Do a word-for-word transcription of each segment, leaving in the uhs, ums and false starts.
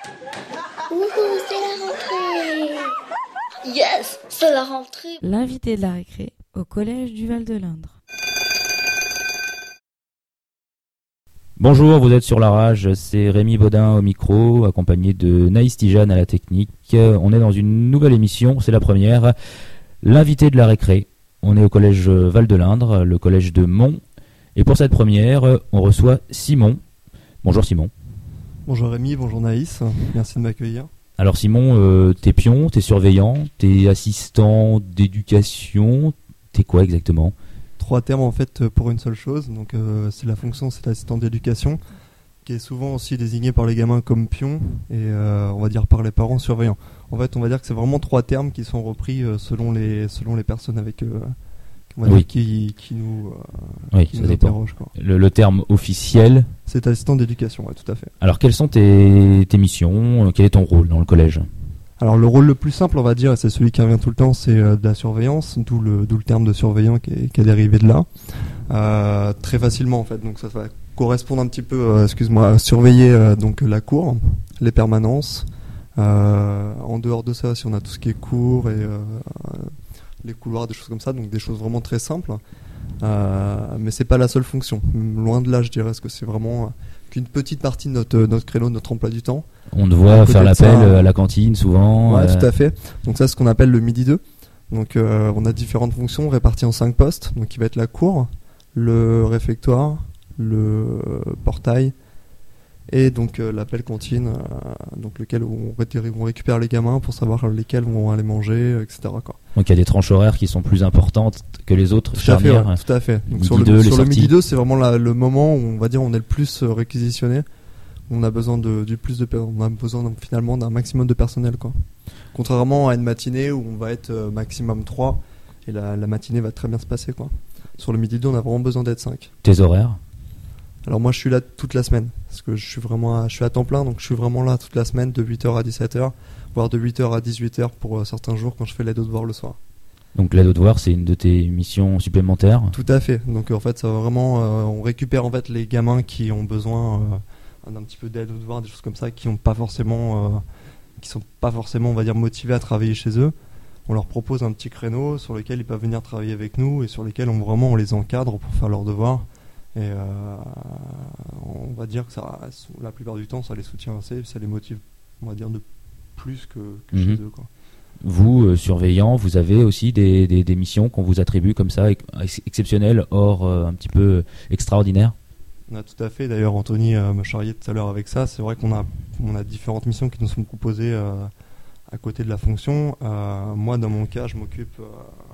Wouhou, c'est la rentrée! Yes, c'est la rentrée! L'invité de la récré au collège du Val-de-Lindre. Bonjour, vous êtes sur la rage, c'est Rémi Baudin au micro, accompagné de Naïs Tijane à la technique. On est dans une nouvelle émission, c'est la première, l'invité de la récré. On est au collège Val-de-Lindre, le collège de Mont. Et pour cette première, on reçoit Simon. Bonjour Simon. Bonjour Rémi, bonjour Naïs, merci de m'accueillir. Alors Simon, euh, t'es pion, t'es surveillant, t'es assistant d'éducation, t'es quoi exactement ? Trois termes en fait pour une seule chose, donc euh, c'est la fonction, c'est l'assistant d'éducation, qui est souvent aussi désigné par les gamins comme pion et euh, on va dire par les parents surveillants. En fait, on va dire que c'est vraiment trois termes qui sont repris euh, selon les selon les personnes avec euh, on va oui. dire, qui qui nous euh, oui, qui ça nous dépend. interrogent, quoi. Le, le terme officiel. C'est assistant d'éducation, ouais, tout à fait. Alors quelles sont tes, tes missions ? Quel est ton rôle dans le collège ? Alors le rôle le plus simple, on va dire, et c'est celui qui revient tout le temps, c'est euh, de la surveillance, d'où le, d'où le terme de surveillant qui est, qui est dérivé de là. Euh, très facilement en fait, donc ça va correspondre un petit peu, euh, excuse-moi, à surveiller euh, donc la cour, les permanences. Euh, en dehors de ça, si on a tout ce qui est cours et euh, les couloirs, des choses comme ça, donc des choses vraiment très simples. Euh, mais c'est pas la seule fonction. Loin de là, je dirais, parce que c'est vraiment qu'une petite partie de notre, notre créneau, de notre emploi du temps. On te voit faire l'appel ça, à la cantine souvent. Ouais, euh... tout à fait. Donc ça, c'est ce qu'on appelle le midi deux. Donc euh, on a différentes fonctions réparties en cinq postes. Donc il va être la cour, le réfectoire, le portail et donc euh, l'appel cantine, euh, donc lequel on, ré- on récupère les gamins pour savoir lesquels vont aller manger, et cetera, quoi. Donc il y a des tranches horaires qui sont plus importantes que les autres. Tout à fait, charnières. ouais, tout à fait. Donc Midi sur le, deux, sur les le sorties. midi deux, c'est vraiment la, le moment où on va dire on est le plus euh, réquisitionné. On a besoin de du plus de per- on a besoin donc, finalement d'un maximum de personnel, quoi. Contrairement à une matinée où on va être euh, maximum trois et la, la matinée va très bien se passer, quoi. Sur le midi deux, on a vraiment besoin d'être cinq. Tes horaires ? Alors moi je suis là toute la semaine parce que je suis vraiment à, je suis à temps plein, donc je suis vraiment là toute la semaine de huit heures à dix-sept heures, voire de huit heures à dix-huit heures pour euh, certains jours quand je fais l'aide aux devoirs le soir. Donc l'aide aux devoirs, c'est une de tes missions supplémentaires ? Tout à fait. Donc en fait ça va vraiment euh, on récupère en fait les gamins qui ont besoin euh, d'un petit peu d'aide aux devoirs, des choses comme ça, qui ont pas forcément euh, qui sont pas forcément on va dire motivés à travailler chez eux. On leur propose un petit créneau sur lequel ils peuvent venir travailler avec nous et sur lesquels on vraiment on les encadre pour faire leurs devoirs. Et euh, on va dire que ça, la plupart du temps, ça les soutient assez, ça les motive, on va dire, de plus que, que Mmh. chez eux, quoi. Vous, euh, surveillant, vous avez aussi des, des, des missions qu'on vous attribue comme ça, ex- exceptionnelles, hors euh, un petit peu extraordinaires ? On a tout à fait, d'ailleurs Anthony euh, me charriait tout à l'heure avec ça, c'est vrai qu'on a, on a différentes missions qui nous sont proposées euh, à côté de la fonction. Euh, moi, dans mon cas, je m'occupe, euh,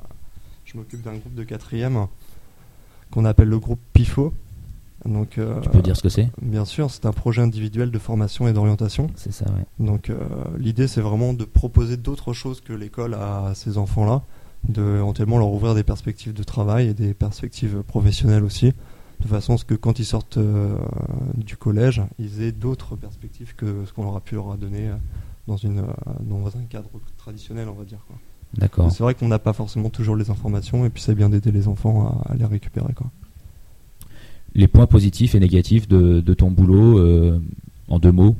je m'occupe d'un groupe de quatrième qu'on appelle le groupe P I F O. Donc, euh, Tu peux dire ce que c'est ? Bien sûr, c'est un projet individuel de formation et d'orientation. C'est ça, ouais. Donc euh, l'idée c'est vraiment de proposer d'autres choses que l'école à ces enfants-là, de éventuellement leur ouvrir des perspectives de travail et des perspectives professionnelles aussi, de façon à ce que quand ils sortent euh, du collège, ils aient d'autres perspectives que ce qu'on leur a pu leur donner dans, une, euh, dans un cadre traditionnel, on va dire, quoi. D'accord. C'est vrai qu'on n'a pas forcément toujours les informations et puis c'est bien d'aider les enfants à, à les récupérer, quoi. Les points positifs et négatifs de, de ton boulot, euh, en deux mots.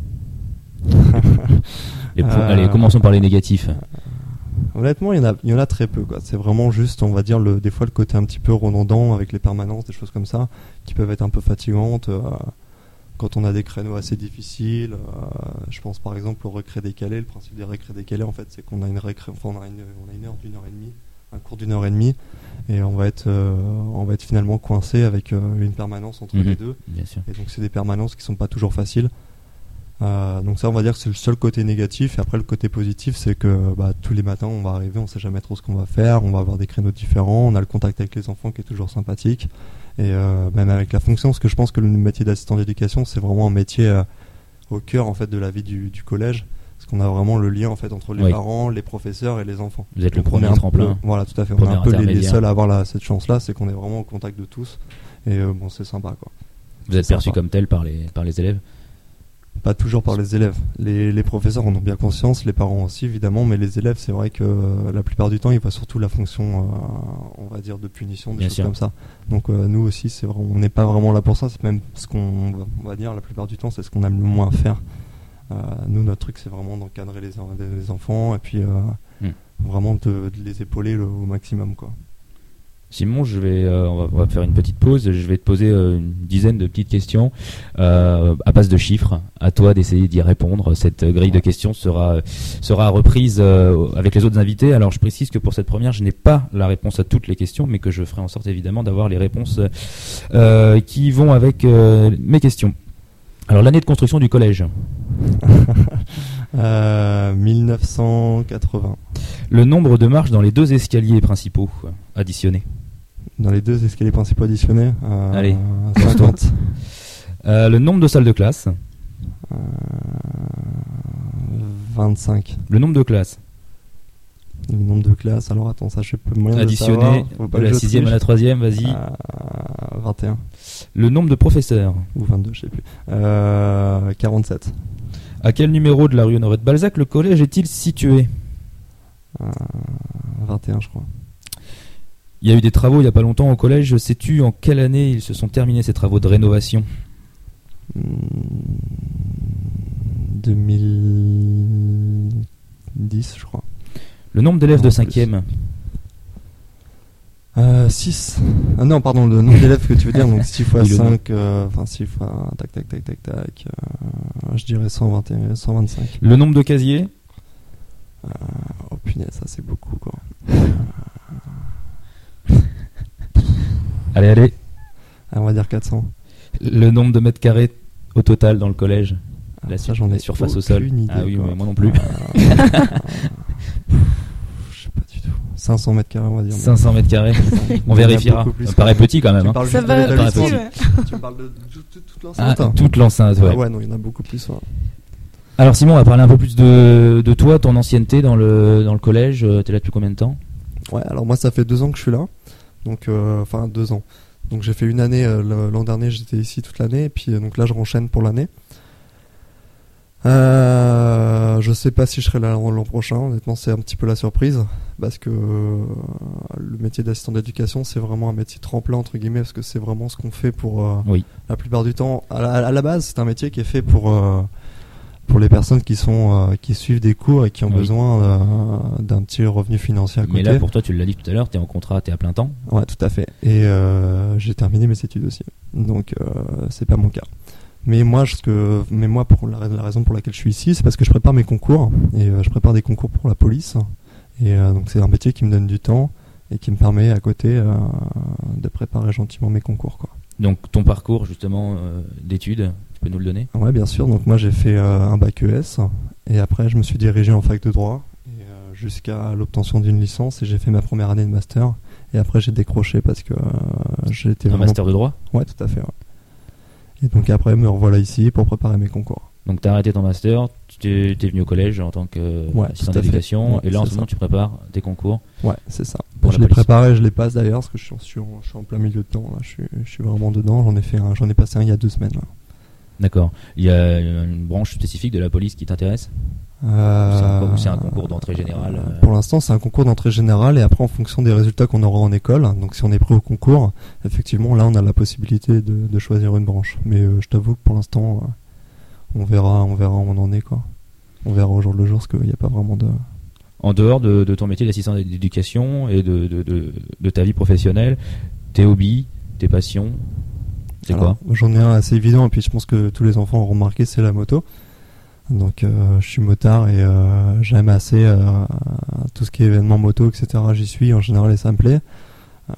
les points, Euh, allez, commençons par les négatifs. Honnêtement, il y en a, il y en a très peu, quoi. C'est vraiment juste, on va dire, le, des fois le côté un petit peu redondant avec les permanences, des choses comme ça, qui peuvent être un peu fatigantes. Euh, quand on a des créneaux assez difficiles, euh, je pense par exemple au récré décalé. Le principe des récrés décalés, en fait, c'est qu'on a une récré, enfin, on a une, on a une heure d'une heure et demie, un cours d'une heure et demie, et on va être, euh, on va être finalement coincé avec euh, une permanence entre Mmh, les deux. bien sûr. Et donc c'est des permanences qui sont pas toujours faciles. Euh, donc ça, on va dire que c'est le seul côté négatif. Et après, le côté positif, c'est que bah, tous les matins, on va arriver, on sait jamais trop ce qu'on va faire, on va avoir des créneaux différents, on a le contact avec les enfants qui est toujours sympathique. Et euh, même avec la fonction, parce que je pense que le métier d'assistant d'éducation, c'est vraiment un métier euh, au cœur en fait de la vie du, du collège, parce qu'on a vraiment le lien en fait entre les Oui. parents, les professeurs et les enfants. Vous êtes le Donc, on est premier un tremplin. peu- voilà, tout à fait. On Premier est un peu les, les intermédiaire. seuls à avoir la, cette chance-là, c'est qu'on est vraiment au contact de tous. Et euh, bon, c'est sympa, quoi. Vous êtes C'est perçu sympa. comme tel par les, par les élèves ? Pas toujours par les élèves. Les, les professeurs en ont bien conscience, les parents aussi évidemment, mais les élèves, c'est vrai que euh, la plupart du temps, ils voient surtout la fonction, euh, on va dire, de punition, des Bien choses sûr. comme ça. Donc euh, nous aussi, c'est vrai, on n'est pas vraiment là pour ça. C'est même ce qu'on, on va dire, la plupart du temps, c'est ce qu'on aime le moins faire. Euh, nous, notre truc, c'est vraiment d'encadrer les, les enfants et puis euh, mm. vraiment de, de les épauler le, au maximum, quoi. Simon, je vais, euh, on, va, on va faire une petite pause. Je vais te poser euh, une dizaine de petites questions euh, à base de chiffres. À toi d'essayer d'y répondre. Cette grille de questions sera sera reprise euh, avec les autres invités. Alors, je précise que pour cette première, je n'ai pas la réponse à toutes les questions, mais que je ferai en sorte évidemment d'avoir les réponses euh, qui vont avec euh, mes questions. Alors, l'année de construction du collège. euh, mille neuf cent quatre-vingts. Le nombre de marches dans les deux escaliers principaux additionnés. Dans les deux escaliers principaux additionnés, euh, Allez, cinquante. Euh, le nombre de salles de classe. Euh, vingt-cinq. Le nombre de classes. Le nombre de classes, alors attends, ça je peux moyen additionné de savoir. Faut pas de que la je sixième triche. à la troisième, vas-y. Euh, vingt et un. Le nombre de professeurs. Ou vingt-deux, je sais plus. Euh, quarante-sept. À quel numéro de la rue Honoré de Balzac le collège est-il situé? Euh, vingt et un, je crois. Il y a eu des travaux il n'y a pas longtemps au collège. Sais-tu en quelle année ils se sont terminés ces travaux de rénovation? deux mille dix, je crois. Le nombre d'élèves Non, de plus. cinquième. Euh, six. Ah non, pardon, le nombre d'élèves que tu veux dire, donc six fois Oui, le cinq, euh, enfin six fois, tac, tac, tac, tac, tac, euh, je dirais cent vingt et un, cent vingt-cinq. Le nombre de casiers. Euh, oh punaise, ça c'est beaucoup, quoi. Allez, allez. Ah, on va dire quatre cents. Le nombre de mètres carrés au total dans le collège. Ah, La, ça, j'en ai la surface au sol. aucune idée, Ah oui, quoi. mais moi non plus. Euh, je sais pas du tout. cinq cents mètres carrés, on va dire. cinq cents mètres carrés. On vérifiera. beaucoup plus, Ça paraît quoi. petit quand même. Tu Hein. parles Ça juste va de paraît aussi, petit. ouais. Tu me parles de tout- tout- toute Ah, l'enceinte. toute l'enceinte, ouais. Ah ouais, non, il y en a beaucoup plus. Ouais. Alors Simon, on va parler un peu plus de, de toi, ton ancienneté dans le, dans le collège. T'es là depuis combien de temps? Ouais, alors moi, ça fait deux ans que je suis là. Donc, euh, enfin, deux ans. Donc, j'ai fait une année. Euh, l'an dernier, j'étais ici toute l'année. Et puis, euh, donc là, je renchaîne pour l'année. Euh, je sais pas si je serai là l'an prochain. Honnêtement, c'est un petit peu la surprise. Parce que euh, le métier d'assistant d'éducation, c'est vraiment un métier tremplin, entre guillemets. Parce que c'est vraiment ce qu'on fait pour euh, Oui. la plupart du temps. À la, à la base, c'est un métier qui est fait pour. Euh, pour les personnes qui sont euh, qui suivent des cours et qui ont Oui. besoin euh, d'un petit revenu financier à côté. Mais là, pour toi, tu l'as dit tout à l'heure, t'es en contrat, t'es à plein temps. Ouais, tout à fait. Et euh, j'ai terminé mes études aussi. Donc euh, c'est pas mon cas. Mais moi, ce que, mais moi, pour la, la raison pour laquelle je suis ici, c'est parce que je prépare mes concours et euh, je prépare des concours pour la police. Et euh, donc c'est un métier qui me donne du temps et qui me permet à côté euh, de préparer gentiment mes concours, quoi. Donc ton parcours justement euh, d'études, tu peux nous le donner? Ouais, bien sûr. Donc moi, j'ai fait euh, un bac E S et après, je me suis dirigé en fac de droit et, euh, jusqu'à l'obtention d'une licence et j'ai fait ma première année de master. Et après, j'ai décroché parce que euh, j'étais Un vraiment... master de droit? Ouais, tout à fait. Ouais. Et donc après, me revoilà ici pour préparer mes concours. Donc t'as arrêté ton master, tu t'es venu au collège en tant qu'assistant tout à fait. d'éducation, Ouais, et là en c'est ce moment ça. tu prépares tes concours. Ouais, c'est ça. Pour je la l'ai police. préparé, je les passe d'ailleurs parce que je suis, je suis, en, je suis en plein milieu dedans. Là, je suis, je suis vraiment dedans. J'en ai fait un, j'en ai passé un il y a deux semaines. Là. D'accord. Il y a une branche spécifique de la police qui t'intéresse? Euh, C'est un, ou c'est un concours d'entrée générale euh, Pour l'instant, c'est un concours d'entrée générale et après, en fonction des résultats qu'on aura en école, donc si on est pris au concours, effectivement, là, on a la possibilité de, de choisir une branche. Mais euh, je t'avoue que pour l'instant, euh, on verra, on verra où on en est, quoi. On verra au jour le jour parce qu'il n'y a pas vraiment de. En dehors de, de ton métier d'assistant d'éducation et de, de, de, de ta vie professionnelle, tes hobbies, tes passions, c'est Alors, quoi? J'en ai un assez évident et puis je pense que tous les enfants ont remarqué, c'est la moto. Donc euh, je suis motard et euh, j'aime assez euh, tout ce qui est événements moto, et cetera. J'y suis en général et ça me plaît. Euh,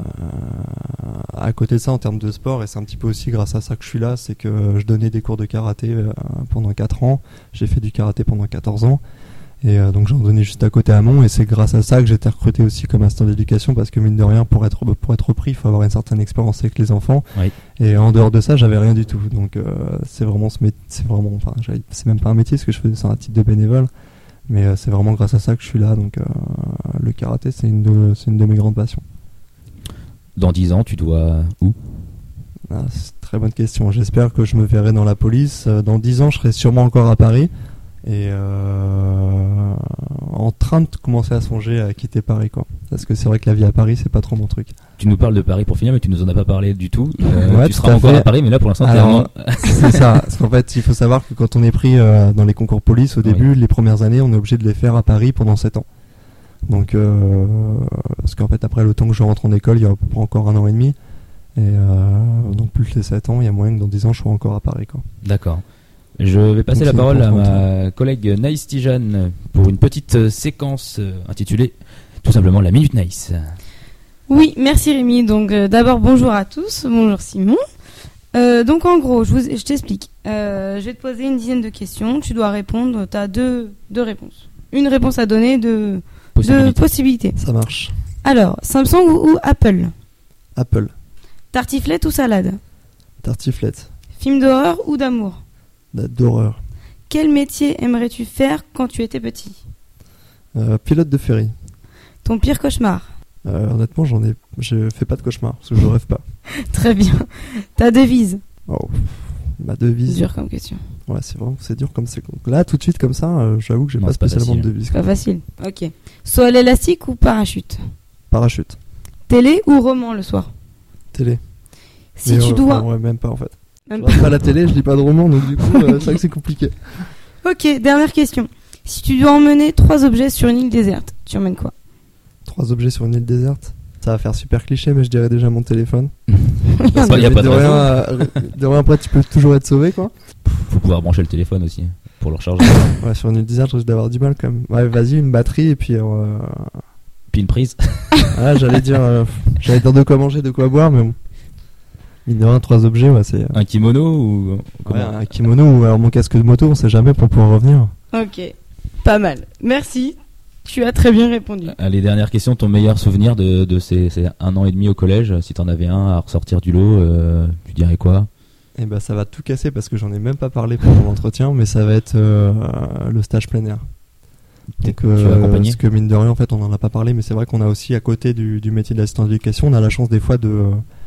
à côté de ça, en termes de sport, et c'est un petit peu aussi grâce à ça que je suis là, c'est que je donnais des cours de karaté euh, pendant quatre ans. J'ai fait du karaté pendant quatorze ans. Et euh, donc j'en donnais juste à côté à Mont et c'est grâce à ça que j'ai été recruté aussi comme assistant d'éducation parce que mine de rien pour être pour être pris il faut avoir une certaine expérience avec les enfants Oui. et en dehors de ça j'avais rien du tout donc euh, c'est vraiment ce métier, c'est vraiment enfin c'est même pas un métier parce que je faisais ça à titre de bénévole mais euh, c'est vraiment grâce à ça que je suis là donc euh, le karaté c'est une de c'est une de mes grandes passions. Dans dix ans, tu dois où? Ah, c'est une très bonne question. J'espère que je me verrai dans la police. Dans dix ans, je serai sûrement encore à Paris. Et euh, en train de commencer à songer à quitter Paris, quoi. Parce que c'est vrai que la vie à Paris, c'est pas trop mon truc. Tu nous parles de Paris pour finir, mais tu nous en as pas parlé du tout. Euh, Ouais, tu tout seras à encore fait. à Paris, mais là pour l'instant, t'es Alors, vraiment- c'est ça. Parce qu'en fait, il faut savoir que quand on est pris euh, dans les concours police, au début, Oui. les premières années, on est obligé de les faire à Paris pendant sept ans. Donc, euh, parce qu'en fait, après le temps que je rentre en école, il y a à peu près encore un an et demi. Et euh, donc, plus les sept ans, il y a moyen que dans dix ans, je sois encore à Paris, quoi. D'accord. Je vais passer Donc, la c'est parole à important, ma collègue Naïs Tijane pour une petite euh, séquence euh, intitulée tout simplement la Minute Naïs. Oui, merci Rémi. Donc euh, d'abord bonjour à tous, bonjour Simon. Euh, donc en gros, je, vous, je t'explique. Euh, je vais te poser une dizaine de questions. Tu dois répondre. Tu as deux, deux réponses. Une réponse à donner, deux, deux Possibilité. possibilités. Ça marche. Alors, Samsung ou, ou Apple? Apple. Tartiflette ou salade? Tartiflette. Film d'horreur ou d'amour? D'horreur. Quel métier aimerais-tu faire quand tu étais petit? Euh, pilote de ferry. Ton pire cauchemar? Euh, honnêtement, j'en ai, je fais pas de cauchemar parce que je rêve pas. Très bien. Ta devise? Oh, ma devise. Dur comme question. Ouais, c'est vraiment, c'est dur comme c'est. Là, tout de suite comme ça, euh, j'avoue que j'ai Non, pas c'est pas spécialement facile. de devise. C'est pas facile. Ok. Saut à l'élastique ou parachute? Parachute. Télé ou roman le soir? Télé. Si Mais, tu euh, dois... enfin, ouais, même pas en fait. Même Je regarde pas la télé, je lis pas de romans, donc du coup, euh, c'est vrai que c'est compliqué. Ok, dernière question. Si tu dois emmener trois objets sur une île déserte, tu emmènes quoi? Trois objets sur une île déserte. Ça va faire super cliché, mais je dirais déjà mon téléphone. Il n'y a Mais pas de de rien, raison. euh, de rien, après, tu peux toujours être sauvé, quoi. Faut pouvoir brancher le téléphone aussi pour le recharger. Ouais, sur une île déserte, je risque d'avoir du mal quand même. Ouais, vas-y, une batterie et puis. Euh... Puis une prise. Ah, j'allais dire, euh, j'allais dire de quoi manger, de quoi boire, mais bon. Mine de rien, trois objets, ouais, c'est. Un kimono ou Ouais, comment? un kimono ou alors mon casque de moto, on sait jamais pour pouvoir revenir. Ok, pas mal. Merci. Tu as très bien répondu. Allez, dernière question, ton meilleur souvenir de, de ces, ces un an et demi au collège, si t'en avais un à ressortir du lot, euh, tu dirais quoi? Et ben ça va tout casser parce que j'en ai même pas parlé pendant l'entretien, mais ça va être euh, le stage plein air. T'es- Donc, tu vas euh, accompagner? parce que mine de rien, en fait, on en a pas parlé, mais c'est vrai qu'on a aussi à côté du, du métier d'assistant d'éducation, on a la chance des fois de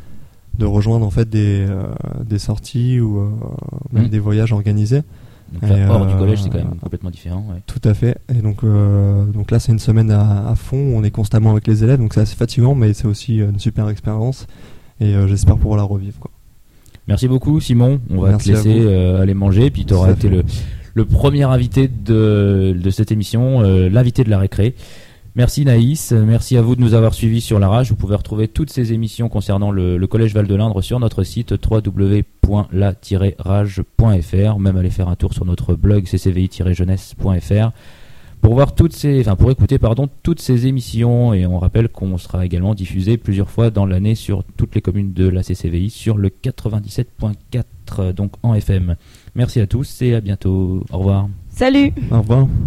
de rejoindre en fait des euh, des sorties ou euh, même Mmh. des voyages organisés. Donc là, Et, hors du euh, collège, c'est quand même complètement différent. Ouais. Tout à fait. Et donc euh, donc là, c'est une semaine à, à fond, on est constamment avec les élèves, donc c'est assez fatigant, mais c'est aussi une super expérience. Et euh, j'espère pouvoir la revivre, quoi. Merci beaucoup Simon, on va Merci te à laisser vous. euh, aller manger, puis tu auras Ça été fait. le, le premier invité de, de cette émission, euh, l'invité de la récré. Merci Naïs, merci à vous de nous avoir suivis sur la rage. Vous pouvez retrouver toutes ces émissions concernant le, le Collège Val-de-Lindre sur notre site w w w point la tiret rage point f r, même aller faire un tour sur notre blog c c v i tiret jeunesse point f r pour voir toutes ces, enfin pour écouter pardon toutes ces émissions. Et on rappelle qu'on sera également diffusé plusieurs fois dans l'année sur toutes les communes de la C C V I sur le quatre-vingt-dix-sept point quatre, donc en F M. Merci à tous et à bientôt. Au revoir. Salut! Au revoir.